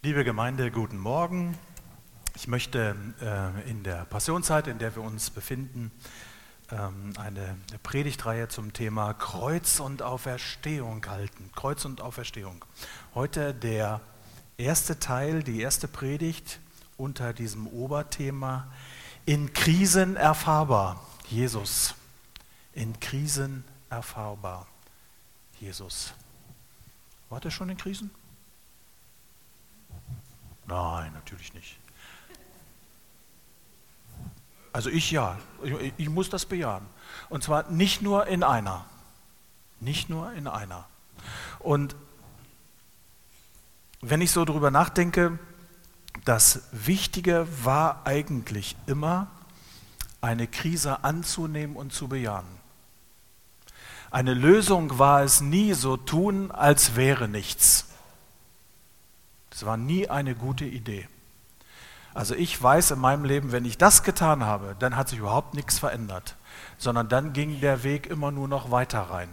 Liebe Gemeinde, guten Morgen. Ich möchte in der Passionszeit, in der wir uns befinden, eine Predigtreihe zum Thema Kreuz und Auferstehung halten. Kreuz und Auferstehung. Heute der erste Teil, die erste Predigt unter diesem Oberthema in Krisen erfahrbar. Jesus. In Krisen erfahrbar. Jesus. Wart ihr schon in Krisen? Nein, natürlich nicht. Also ich ja, ich muss das bejahen. Und zwar nicht nur in einer. Nicht nur in einer. Und wenn ich so drüber nachdenke, das Wichtige war eigentlich immer, eine Krise anzunehmen und zu bejahen. Eine Lösung war es nie, so tun, als wäre nichts. Das war nie eine gute Idee. Also ich weiß in meinem Leben, wenn ich das getan habe, dann hat sich überhaupt nichts verändert, sondern dann ging der Weg immer nur noch weiter rein.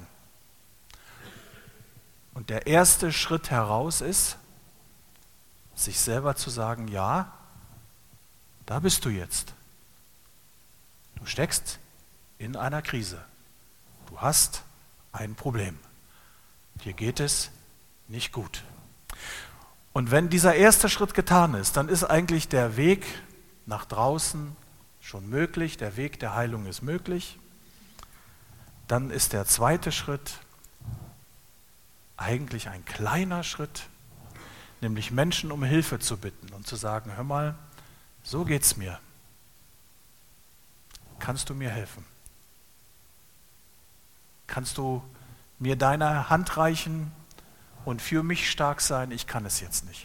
Und der erste Schritt heraus ist, sich selber zu sagen, ja, da bist du jetzt. Du steckst in einer Krise. Du hast ein Problem. Dir geht es nicht gut. Und wenn dieser erste Schritt getan ist, dann ist eigentlich der Weg nach draußen schon möglich, der Weg der Heilung ist möglich. Dann ist der zweite Schritt eigentlich ein kleiner Schritt, nämlich Menschen um Hilfe zu bitten und zu sagen, hör mal, so geht's mir. Kannst du mir helfen? Kannst du mir deine Hand reichen? Und für mich stark sein, ich kann es jetzt nicht.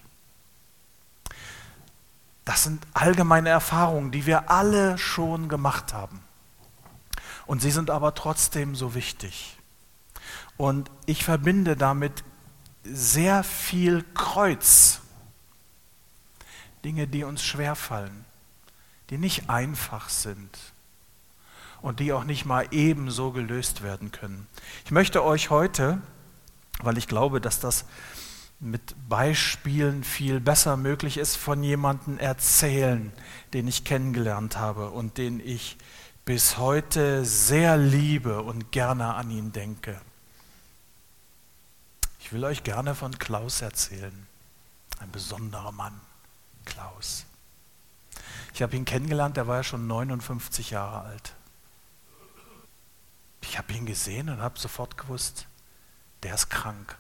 Das sind allgemeine Erfahrungen, die wir alle schon gemacht haben. Und sie sind aber trotzdem so wichtig. Und ich verbinde damit sehr viel Kreuz. Dinge, die uns schwerfallen, die nicht einfach sind und die auch nicht mal ebenso gelöst werden können. Ich möchte euch heute, weil ich glaube, dass das mit Beispielen viel besser möglich ist, von jemandem erzählen, den ich kennengelernt habe und den ich bis heute sehr liebe und gerne an ihn denke. Ich will euch gerne von Klaus erzählen. Ein besonderer Mann, Klaus. Ich habe ihn kennengelernt, der war ja schon 59 Jahre alt. Ich habe ihn gesehen und habe sofort gewusst, der ist krank.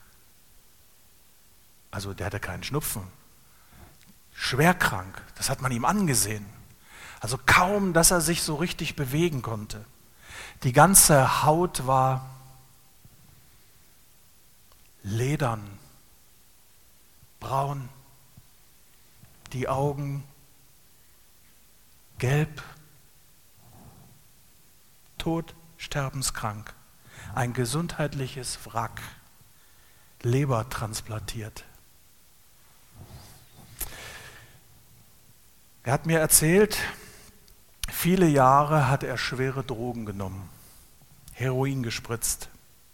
Also der hatte keinen Schnupfen. Schwer krank, das hat man ihm angesehen. Also kaum, dass er sich so richtig bewegen konnte. Die ganze Haut war ledern, braun, die Augen gelb, tot, sterbenskrank. Ein gesundheitliches Wrack, Leber transplantiert. Er hat mir erzählt, viele Jahre hat er schwere Drogen genommen, Heroin gespritzt,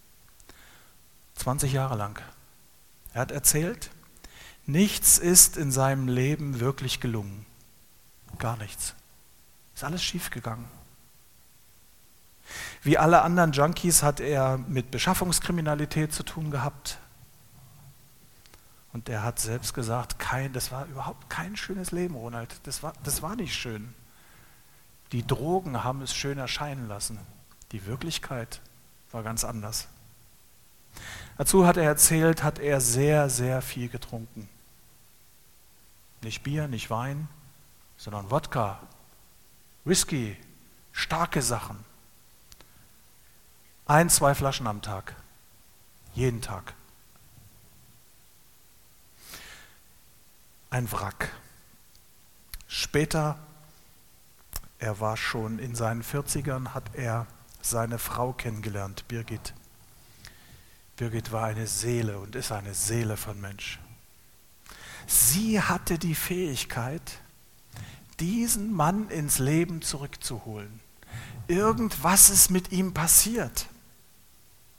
20 Jahre lang. Er hat erzählt, nichts ist in seinem Leben wirklich gelungen, gar nichts. Ist alles schiefgegangen. Wie alle anderen Junkies hat er mit Beschaffungskriminalität zu tun gehabt. Und er hat selbst gesagt, das war überhaupt kein schönes Leben, Ronald. Das war nicht schön. Die Drogen haben es schön erscheinen lassen. Die Wirklichkeit war ganz anders. Dazu hat er erzählt, hat er sehr, sehr viel getrunken. Nicht Bier, nicht Wein, sondern Wodka, Whisky, starke Sachen. 1, 2 Flaschen am Tag. Jeden Tag. Ein Wrack. Später, er war schon in seinen 40ern, hat er seine Frau kennengelernt, Birgit. Birgit war eine Seele und ist eine Seele von Mensch. Sie hatte die Fähigkeit, diesen Mann ins Leben zurückzuholen. Irgendwas ist mit ihm passiert.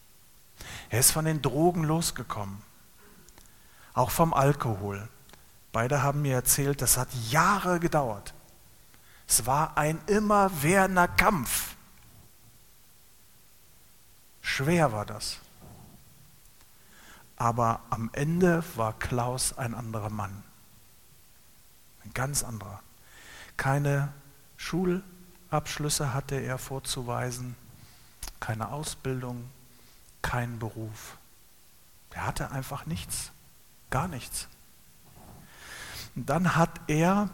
Er ist von den Drogen losgekommen, auch vom Alkohol. Beide haben mir erzählt, das hat Jahre gedauert. Es war ein immerwährender Kampf. Schwer war das. Aber am Ende war Klaus ein anderer Mann. Ein ganz anderer. Keine Schulabschlüsse hatte er vorzuweisen, keine Ausbildung, keinen Beruf. Er hatte einfach nichts, gar nichts. Und dann hat er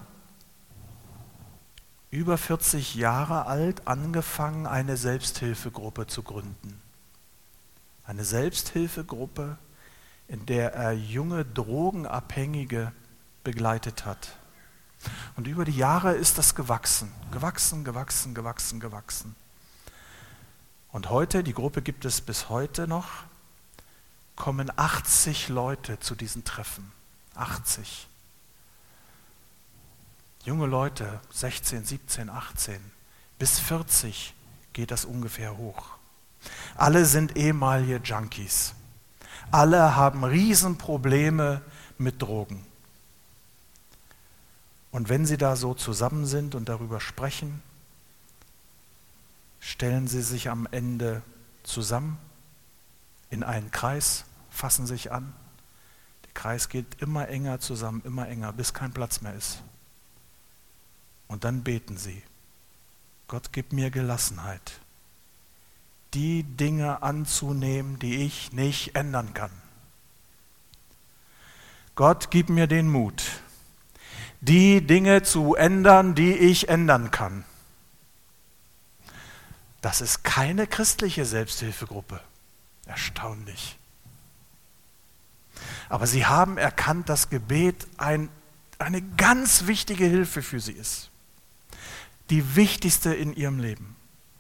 über 40 Jahre alt angefangen, eine Selbsthilfegruppe zu gründen. Eine Selbsthilfegruppe, in der er junge Drogenabhängige begleitet hat. Und über die Jahre ist das gewachsen. Und heute, die Gruppe gibt es bis heute noch, kommen 80 Leute zu diesen Treffen. 80. Junge Leute, 16, 17, 18, bis 40 geht das ungefähr hoch. Alle sind ehemalige Junkies. Alle haben Riesenprobleme mit Drogen. Und wenn sie da so zusammen sind und darüber sprechen, stellen sie sich am Ende zusammen in einen Kreis, fassen sich an. Der Kreis geht immer enger zusammen, immer enger, bis kein Platz mehr ist. Und dann beten sie: Gott, gib mir Gelassenheit, die Dinge anzunehmen, die ich nicht ändern kann. Gott, gib mir den Mut, die Dinge zu ändern, die ich ändern kann. Das ist keine christliche Selbsthilfegruppe. Erstaunlich. Aber sie haben erkannt, dass Gebet eine ganz wichtige Hilfe für sie ist. Die wichtigste in ihrem Leben.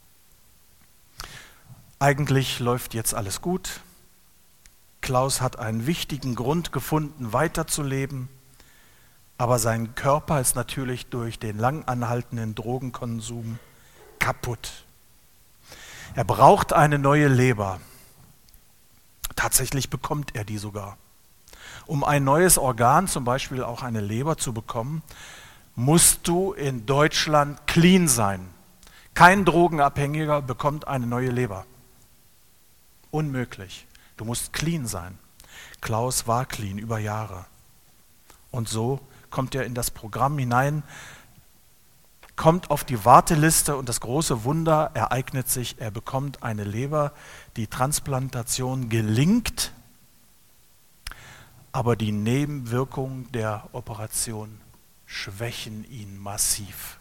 Eigentlich läuft jetzt alles gut. Klaus hat einen wichtigen Grund gefunden, weiterzuleben. Aber sein Körper ist natürlich durch den lang anhaltenden Drogenkonsum kaputt. Er braucht eine neue Leber. Tatsächlich bekommt er die sogar. Um ein neues Organ, zum Beispiel auch eine Leber, zu bekommen, musst du in Deutschland clean sein. Kein Drogenabhängiger bekommt eine neue Leber. Unmöglich. Du musst clean sein. Klaus war clean über Jahre. Und so kommt er in das Programm hinein, kommt auf die Warteliste und das große Wunder ereignet sich, er bekommt eine Leber, die Transplantation gelingt, aber die Nebenwirkungen der Operation schwächen ihn massiv.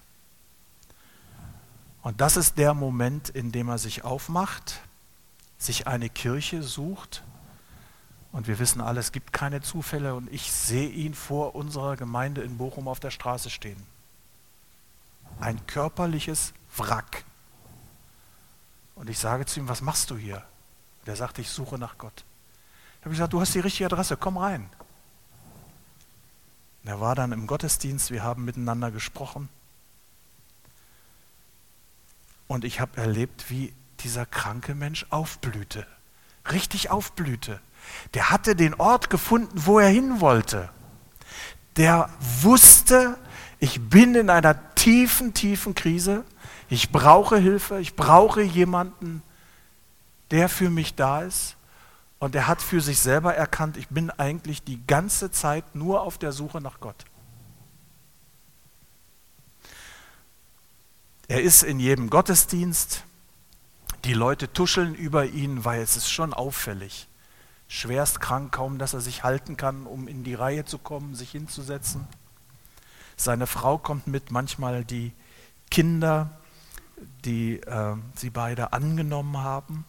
Und das ist der Moment, in dem er sich aufmacht, sich eine Kirche sucht. Und wir wissen alle, es gibt keine Zufälle und ich sehe ihn vor unserer Gemeinde in Bochum auf der Straße stehen. Ein körperliches Wrack. Und ich sage zu ihm: Was machst du hier? Und er sagt: Ich suche nach Gott. Ich habe gesagt: Du hast die richtige Adresse, komm rein. Und er war dann im Gottesdienst, wir haben miteinander gesprochen. Und ich habe erlebt, wie dieser kranke Mensch aufblühte. Richtig aufblühte. Der hatte den Ort gefunden, wo er hin wollte. Der wusste, ich bin in einer tiefen Krise. Ich brauche Hilfe. Ich brauche jemanden, der für mich da ist. Und er hat für sich selber erkannt, ich bin eigentlich die ganze Zeit nur auf der Suche nach Gott. Er ist in jedem Gottesdienst. Die Leute tuscheln über ihn, weil es ist schon auffällig. Schwerst krank, kaum dass er sich halten kann, um in die Reihe zu kommen, sich hinzusetzen. Seine Frau kommt mit, manchmal die Kinder, die sie beide angenommen haben.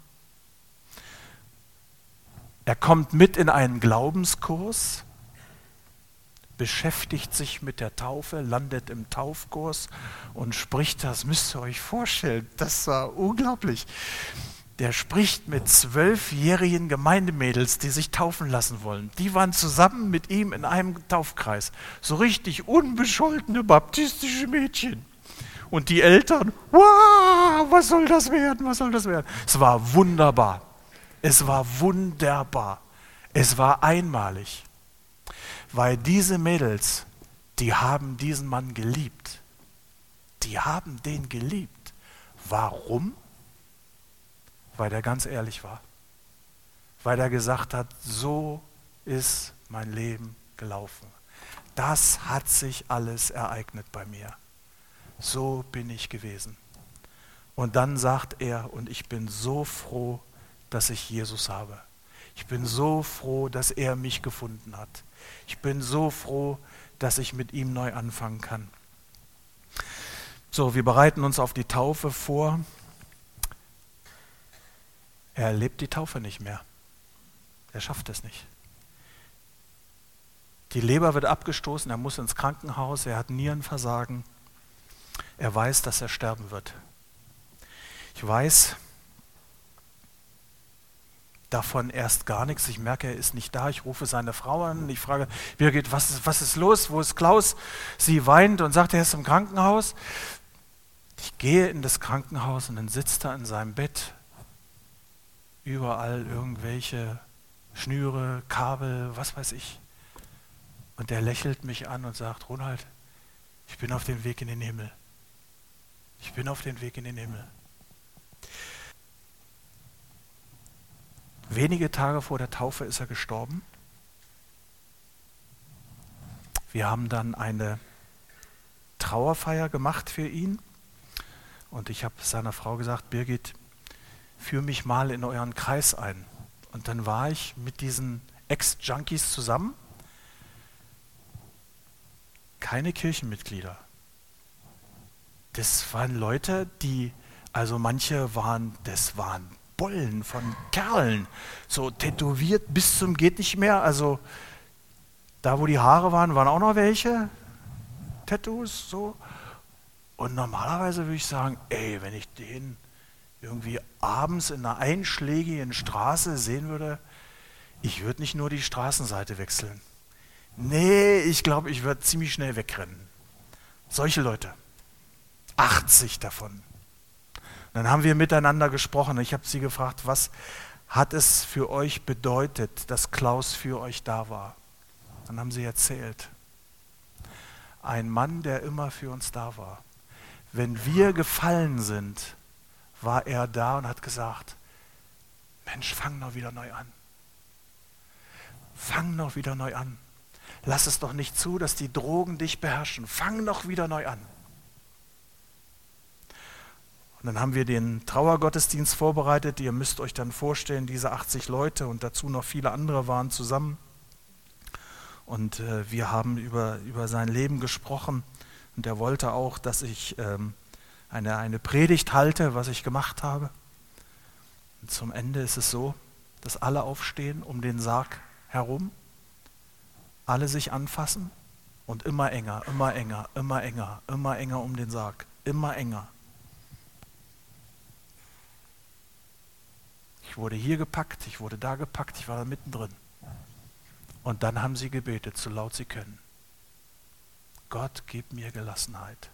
Er kommt mit in einen Glaubenskurs, beschäftigt sich mit der Taufe, landet im Taufkurs und spricht, das müsst ihr euch vorstellen, das war unglaublich. Der spricht mit 12-jährigen Gemeindemädels, die sich taufen lassen wollen. Die waren zusammen mit ihm in einem Taufkreis. So richtig unbescholtene baptistische Mädchen. Und die Eltern: Wow, was soll das werden, was soll das werden? Es war wunderbar. Es war wunderbar. Es war einmalig. Weil diese Mädels die haben diesen Mann geliebt. Die haben den geliebt. Warum? Weil er ganz ehrlich war. Weil er gesagt hat, so ist mein Leben gelaufen. Das hat sich alles ereignet bei mir. So bin ich gewesen. Und dann sagt er, und ich bin so froh, dass ich Jesus habe. Ich bin so froh, dass er mich gefunden hat. Ich bin so froh, dass ich mit ihm neu anfangen kann. So, wir bereiten uns auf die Taufe vor. Er erlebt die Taufe nicht mehr. Er schafft es nicht. Die Leber wird abgestoßen, er muss ins Krankenhaus, er hat Nierenversagen. Er weiß, dass er sterben wird. Ich weiß davon erst gar nichts. Ich merke, er ist nicht da. Ich rufe seine Frau an. Ich frage, Birgit, was ist los? Wo ist Klaus? Sie weint und sagt, er ist im Krankenhaus. Ich gehe in das Krankenhaus und dann sitzt er in seinem Bett. Überall irgendwelche Schnüre, Kabel, was weiß ich. Und er lächelt mich an und sagt, Ronald, ich bin auf dem Weg in den Himmel. Ich bin auf dem Weg in den Himmel. Wenige Tage vor der Taufe ist er gestorben. Wir haben dann eine Trauerfeier gemacht für ihn. Und ich habe seiner Frau gesagt, Birgit, führ mich mal in euren Kreis ein. Und dann war ich mit diesen Ex-Junkies zusammen. Keine Kirchenmitglieder. Das waren Leute, also manche das waren Bollen von Kerlen, so tätowiert bis zum geht nicht mehr. Also da, wo die Haare waren auch noch welche Tattoos, so. Und normalerweise würde ich sagen, wenn ich den irgendwie abends in einer einschlägigen Straße sehen würde, ich würde nicht nur die Straßenseite wechseln. Nee, ich glaube, ich würde ziemlich schnell wegrennen. Solche Leute. 80 davon. Dann haben wir miteinander gesprochen. Ich habe sie gefragt, was hat es für euch bedeutet, dass Klaus für euch da war? Dann haben sie erzählt. Ein Mann, der immer für uns da war. Wenn wir gefallen sind, war er da und hat gesagt, Mensch, fang doch wieder neu an. Fang doch wieder neu an. Lass es doch nicht zu, dass die Drogen dich beherrschen. Fang doch wieder neu an. Und dann haben wir den Trauergottesdienst vorbereitet. Ihr müsst euch dann vorstellen, diese 80 Leute und dazu noch viele andere waren zusammen. Und wir haben über sein Leben gesprochen. Und er wollte auch, dass ich eine Predigt halte, was ich gemacht habe. Und zum Ende ist es so, dass alle aufstehen um den Sarg herum, alle sich anfassen und immer enger, immer enger, immer enger, immer enger um den Sarg, immer enger. Ich wurde hier gepackt, ich wurde da gepackt, ich war da mittendrin. Und dann haben sie gebetet, so laut sie können. Gott, gib mir Gelassenheit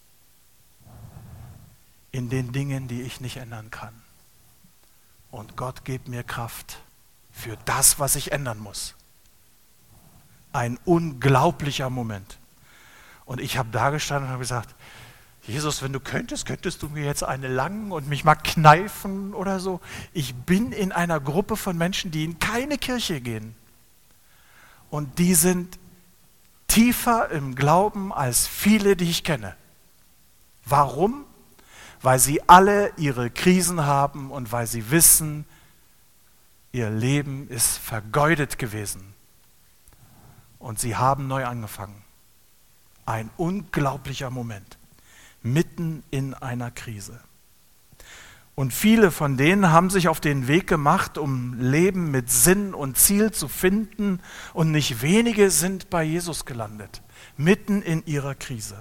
in den Dingen, die ich nicht ändern kann. Und Gott, gib mir Kraft für das, was ich ändern muss. Ein unglaublicher Moment. Und ich habe da gestanden und habe gesagt, Jesus, wenn du könntest du mir jetzt eine langen und mich mal kneifen oder so. Ich bin in einer Gruppe von Menschen, die in keine Kirche gehen. Und die sind tiefer im Glauben als viele, die ich kenne. Warum? Weil sie alle ihre Krisen haben und weil sie wissen, ihr Leben ist vergeudet gewesen. Und sie haben neu angefangen. Ein unglaublicher Moment. Mitten in einer Krise. Und viele von denen haben sich auf den Weg gemacht, um Leben mit Sinn und Ziel zu finden. Und nicht wenige sind bei Jesus gelandet, mitten in ihrer Krise.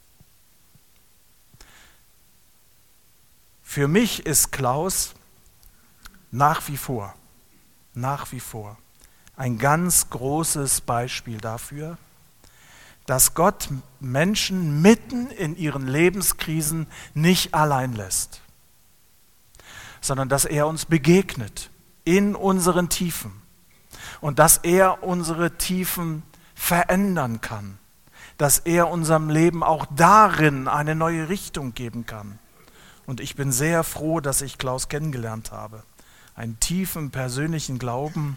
Für mich ist Klaus nach wie vor ein ganz großes Beispiel dafür, dass Gott Menschen mitten in ihren Lebenskrisen nicht allein lässt, sondern dass er uns begegnet in unseren Tiefen und dass er unsere Tiefen verändern kann, dass er unserem Leben auch darin eine neue Richtung geben kann. Und ich bin sehr froh, dass ich Klaus kennengelernt habe. Einen tiefen persönlichen Glauben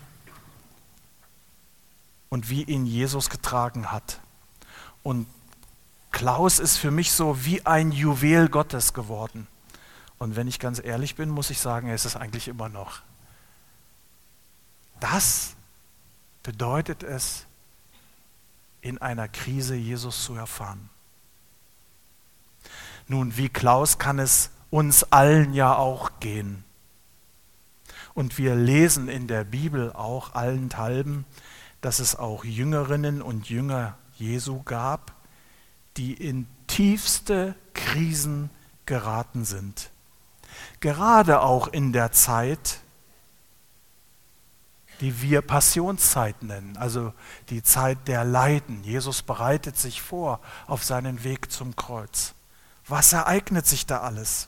und wie ihn Jesus getragen hat. Und Klaus ist für mich so wie ein Juwel Gottes geworden. Und wenn ich ganz ehrlich bin, muss ich sagen, er ist es eigentlich immer noch. Das bedeutet es, in einer Krise Jesus zu erfahren. Nun, wie Klaus kann es uns allen ja auch gehen. Und wir lesen in der Bibel auch allenthalben, dass es auch Jüngerinnen und Jünger Jesu gab, die in tiefste Krisen geraten sind. Gerade auch in der Zeit, die wir Passionszeit nennen, also die Zeit der Leiden. Jesus bereitet sich vor auf seinen Weg zum Kreuz. Was ereignet sich da alles?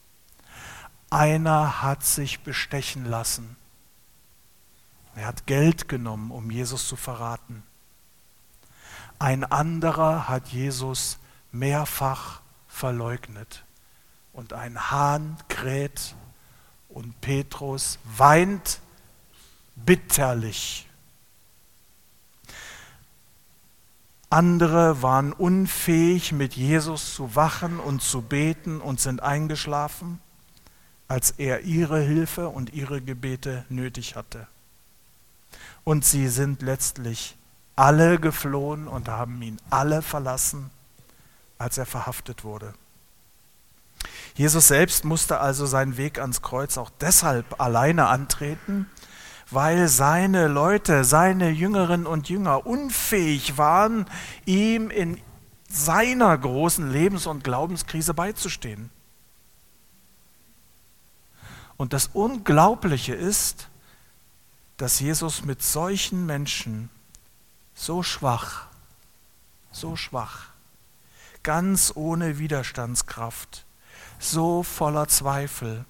Einer hat sich bestechen lassen. Er hat Geld genommen, um Jesus zu verraten. Ein anderer hat Jesus mehrfach verleugnet. Und ein Hahn kräht und Petrus weint bitterlich. Andere waren unfähig, mit Jesus zu wachen und zu beten und sind eingeschlafen, als er ihre Hilfe und ihre Gebete nötig hatte. Und sie sind letztlich alle geflohen und haben ihn alle verlassen, als er verhaftet wurde. Jesus selbst musste also seinen Weg ans Kreuz auch deshalb alleine antreten, weil seine Leute, seine Jüngerinnen und Jünger unfähig waren, ihm in seiner großen Lebens- und Glaubenskrise beizustehen. Und das Unglaubliche ist, dass Jesus mit solchen Menschen so schwach, ganz ohne Widerstandskraft, so voller Zweifel,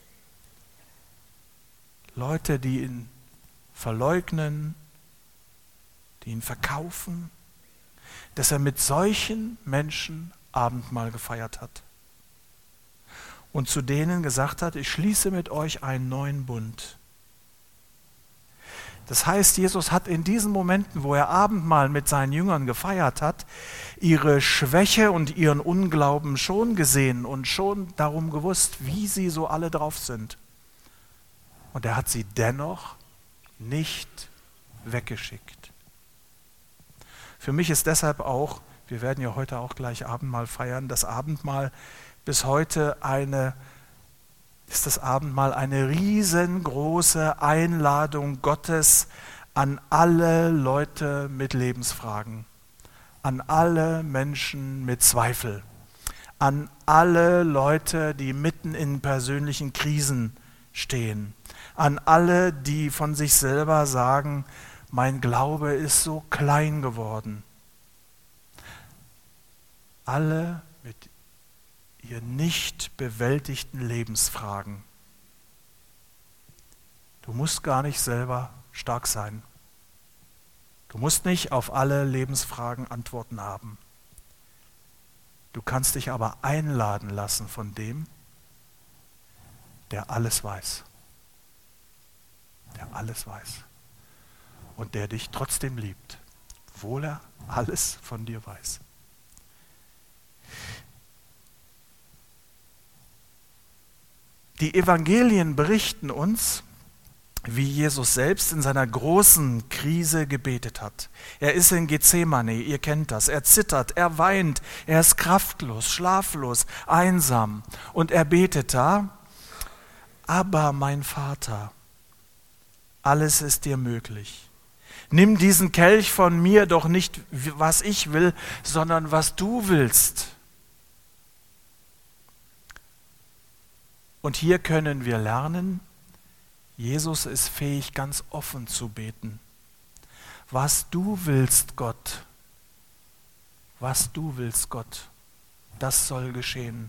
Leute, die ihn verleugnen, die ihn verkaufen, dass er mit solchen Menschen Abendmahl gefeiert hat und zu denen gesagt hat, ich schließe mit euch einen neuen Bund. Das heißt, Jesus hat in diesen Momenten, wo er Abendmahl mit seinen Jüngern gefeiert hat, ihre Schwäche und ihren Unglauben schon gesehen und schon darum gewusst, wie sie so alle drauf sind. Und er hat sie dennoch nicht weggeschickt. Für mich ist deshalb auch, wir werden ja heute auch gleich Abendmahl feiern, das Abendmahl bis heute eine riesengroße Einladung Gottes an alle Leute mit Lebensfragen, an alle Menschen mit Zweifel, an alle Leute, die mitten in persönlichen Krisen stehen, an alle, die von sich selber sagen, mein Glaube ist so klein geworden. Alle mit ihr nicht bewältigten Lebensfragen. Du musst gar nicht selber stark sein. Du musst nicht auf alle Lebensfragen Antworten haben. Du kannst dich aber einladen lassen von dem, der alles weiß. Der alles weiß. Und der dich trotzdem liebt, obwohl er alles von dir weiß. Die Evangelien berichten uns, wie Jesus selbst in seiner großen Krise gebetet hat. Er ist in Gethsemane, ihr kennt das. Er zittert, er weint, er ist kraftlos, schlaflos, einsam. Und er betet da, aber mein Vater, alles ist dir möglich. Nimm diesen Kelch von mir doch nicht, was ich will, sondern was du willst. Und hier können wir lernen, Jesus ist fähig, ganz offen zu beten. Was du willst, Gott, das soll geschehen.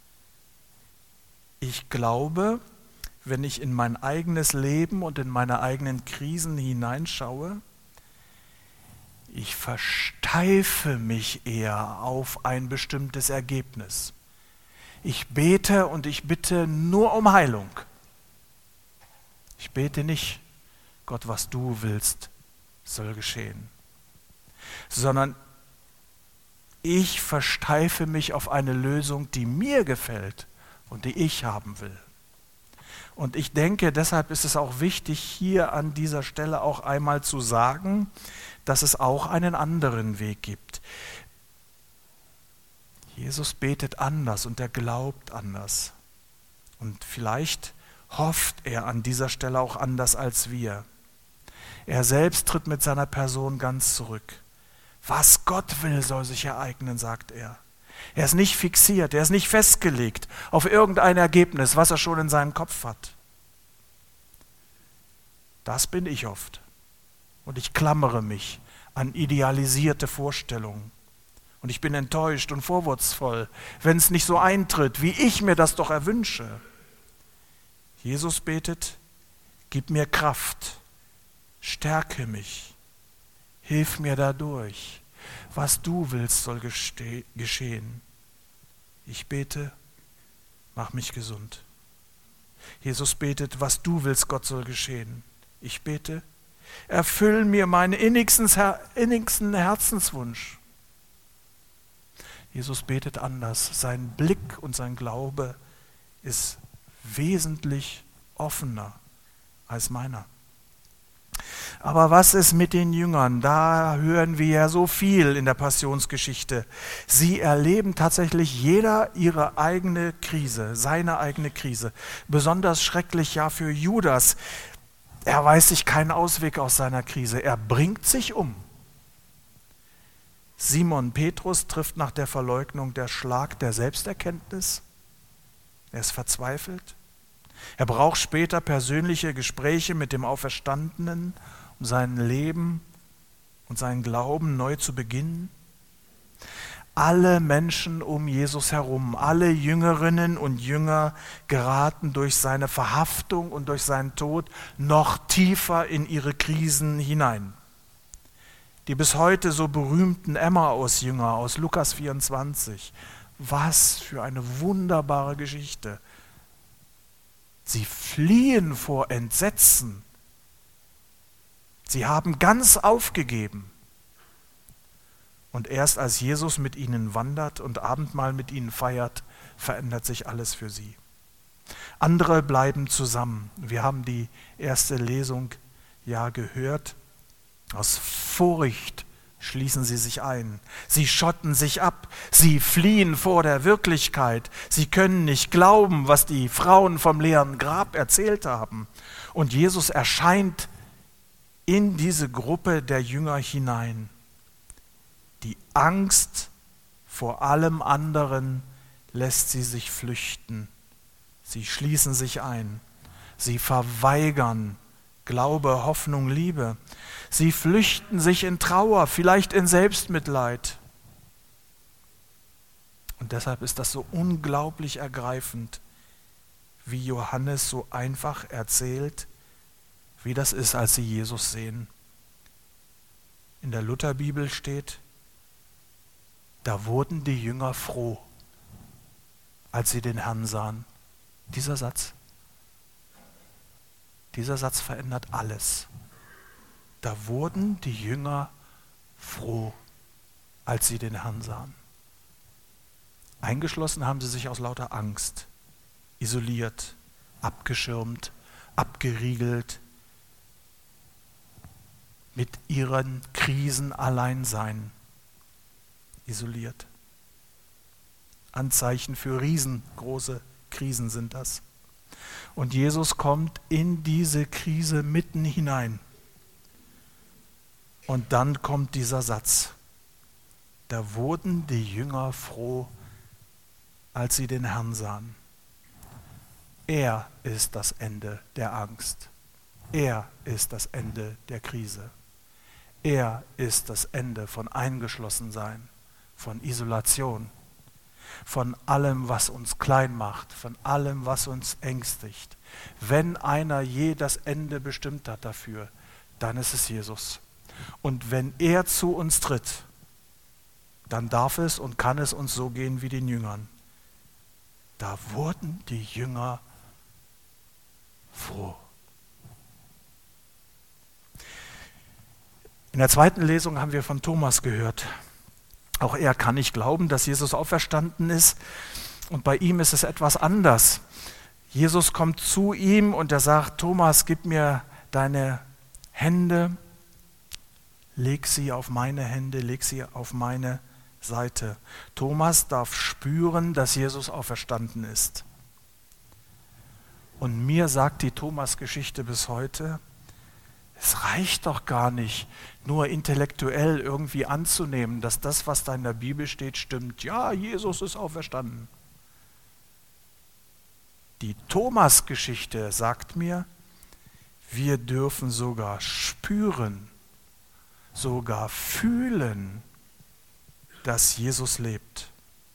Ich glaube, wenn ich in mein eigenes Leben und in meine eigenen Krisen hineinschaue, Ich versteife mich eher auf ein bestimmtes Ergebnis. Ich bete und ich bitte nur um Heilung. Ich bete nicht, Gott, was du willst, soll geschehen. Sondern ich versteife mich auf eine Lösung, die mir gefällt und die ich haben will. Und ich denke, deshalb ist es auch wichtig, hier an dieser Stelle auch einmal zu sagen, dass es auch einen anderen Weg gibt. Jesus betet anders und er glaubt anders. Und vielleicht hofft er an dieser Stelle auch anders als wir. Er selbst tritt mit seiner Person ganz zurück. Was Gott will, soll sich ereignen, sagt er. Er ist nicht fixiert, er ist nicht festgelegt auf irgendein Ergebnis, was er schon in seinem Kopf hat. Das bin ich oft. Und ich klammere mich an idealisierte Vorstellungen. Und ich bin enttäuscht und vorwurfsvoll, wenn es nicht so eintritt, wie ich mir das doch erwünsche. Jesus betet, gib mir Kraft, stärke mich, hilf mir dadurch. Was du willst, soll geschehen. Ich bete, mach mich gesund. Jesus betet, was du willst, Gott, soll geschehen. Ich bete, erfüll mir meinen innigsten Herzenswunsch. Jesus betet anders. Sein Blick und sein Glaube ist wesentlich offener als meiner. Aber was ist mit den Jüngern? Da hören wir ja so viel in der Passionsgeschichte. Sie erleben tatsächlich jeder ihre eigene Krise, seine eigene Krise. Besonders schrecklich ja für Judas. Er weiß sich keinen Ausweg aus seiner Krise. Er bringt sich um. Simon Petrus trifft nach der Verleugnung der Schlag der Selbsterkenntnis. Er ist verzweifelt. Er braucht später persönliche Gespräche mit dem Auferstandenen, um sein Leben und seinen Glauben neu zu beginnen. Alle Menschen um Jesus herum, alle Jüngerinnen und Jünger geraten durch seine Verhaftung und durch seinen Tod noch tiefer in ihre Krisen hinein. Die bis heute so berühmten Emmaus-Jünger aus Lukas 24, was für eine wunderbare Geschichte. Sie fliehen vor Entsetzen. Sie haben ganz aufgegeben. Und erst als Jesus mit ihnen wandert und Abendmahl mit ihnen feiert, verändert sich alles für sie. Andere bleiben zusammen. Wir haben die erste Lesung ja gehört. Aus Furcht schließen sie sich ein. Sie schotten sich ab. Sie fliehen vor der Wirklichkeit. Sie können nicht glauben, was die Frauen vom leeren Grab erzählt haben. Und Jesus erscheint in diese Gruppe der Jünger hinein. Die Angst vor allem anderen lässt sie sich flüchten. Sie schließen sich ein. Sie verweigern Glaube, Hoffnung, Liebe. Sie flüchten sich in Trauer, vielleicht in Selbstmitleid. Und deshalb ist das so unglaublich ergreifend, wie Johannes so einfach erzählt, wie das ist, als sie Jesus sehen. In der Lutherbibel steht, da wurden die Jünger froh, als sie den Herrn sahen. Dieser Satz verändert alles. Da wurden die Jünger froh, als sie den Herrn sahen. Eingeschlossen haben sie sich aus lauter Angst, isoliert, abgeschirmt, abgeriegelt, mit ihren Krisen allein sein, isoliert. Anzeichen für riesengroße Krisen sind das. Und Jesus kommt in diese Krise mitten hinein. Und dann kommt dieser Satz. Da wurden die Jünger froh, als sie den Herrn sahen. Er ist das Ende der Angst. Er ist das Ende der Krise. Er ist das Ende von Eingeschlossensein, von Isolation, von allem, was uns klein macht, von allem, was uns ängstigt. Wenn einer je das Ende bestimmt hat dafür, dann ist es Jesus. Und wenn er zu uns tritt, dann darf es und kann es uns so gehen wie den Jüngern. Da wurden die Jünger froh. In der zweiten Lesung haben wir von Thomas gehört. Auch er kann nicht glauben, dass Jesus auferstanden ist. Und bei ihm ist es etwas anders. Jesus kommt zu ihm und er sagt, Thomas, gib mir deine Hände, leg sie auf meine Hände, leg sie auf meine Seite. Thomas darf spüren, dass Jesus auferstanden ist. Und mir sagt die Thomas-Geschichte bis heute, es reicht doch gar nicht, nur intellektuell irgendwie anzunehmen, dass das, was da in der Bibel steht, stimmt. Ja, Jesus ist auferstanden. Die Thomas-Geschichte sagt mir, wir dürfen sogar spüren, sogar fühlen, dass Jesus lebt.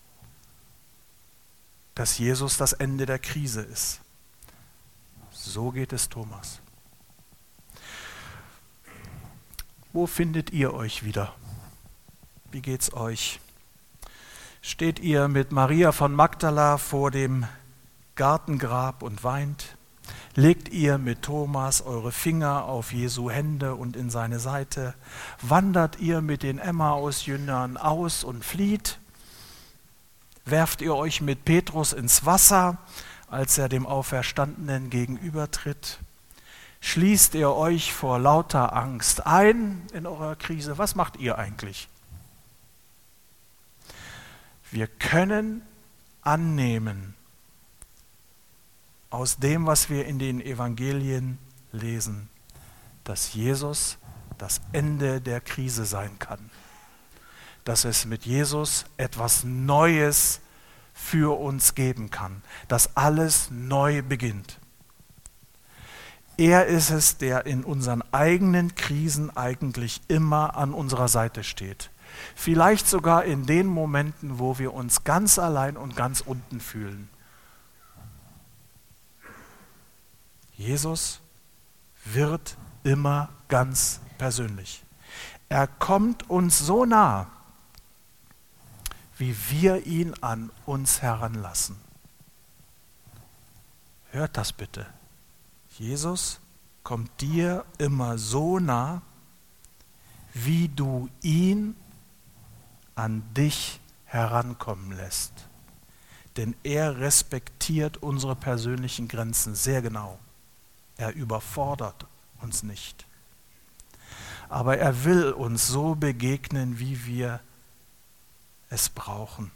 Dass Jesus das Ende der Krise ist. So geht es Thomas. Wo findet ihr euch wieder? Wie geht's euch? Steht ihr mit Maria von Magdala vor dem Gartengrab und weint? Legt ihr mit Thomas eure Finger auf Jesu Hände und in seine Seite? Wandert ihr mit den Emmaus-Jüngern aus und flieht? Werft ihr euch mit Petrus ins Wasser, als er dem Auferstandenen gegenübertritt? Schließt ihr euch vor lauter Angst ein in eurer Krise? Was macht ihr eigentlich? Wir können annehmen, aus dem, was wir in den Evangelien lesen, dass Jesus das Ende der Krise sein kann. Dass es mit Jesus etwas Neues für uns geben kann. Dass alles neu beginnt. Er ist es, der in unseren eigenen Krisen eigentlich immer an unserer Seite steht. Vielleicht sogar in den Momenten, wo wir uns ganz allein und ganz unten fühlen. Jesus wird immer ganz persönlich. Er kommt uns so nah, wie wir ihn an uns heranlassen. Hört das bitte. Jesus kommt dir immer so nah, wie du ihn an dich herankommen lässt. Denn er respektiert unsere persönlichen Grenzen sehr genau. Er überfordert uns nicht. Aber er will uns so begegnen, wie wir es brauchen.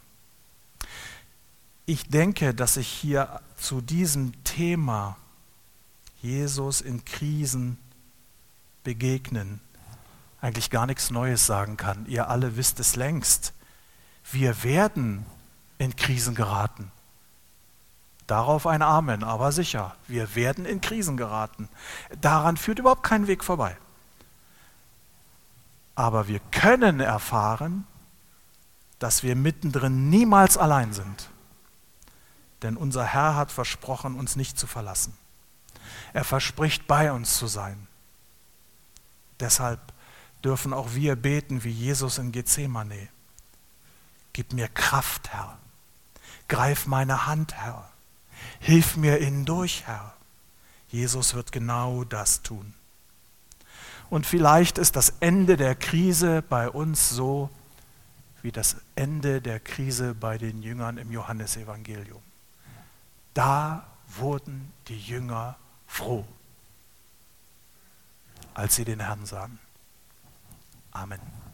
Ich denke, dass ich hier zu diesem Thema Jesus in Krisen begegnen eigentlich gar nichts Neues sagen kann. Ihr alle wisst es längst. Wir werden in Krisen geraten. Darauf ein Amen, aber sicher, wir werden in Krisen geraten. Daran führt überhaupt kein Weg vorbei. Aber wir können erfahren, dass wir mittendrin niemals allein sind. Denn unser Herr hat versprochen, uns nicht zu verlassen. Er verspricht, bei uns zu sein. Deshalb dürfen auch wir beten wie Jesus in Gethsemane. Gib mir Kraft, Herr. Greif meine Hand, Herr. Hilf mir hindurch, Herr. Jesus wird genau das tun. Und vielleicht ist das Ende der Krise bei uns so wie das Ende der Krise bei den Jüngern im Johannesevangelium. Da wurden die Jünger froh, als sie den Herrn sahen. Amen.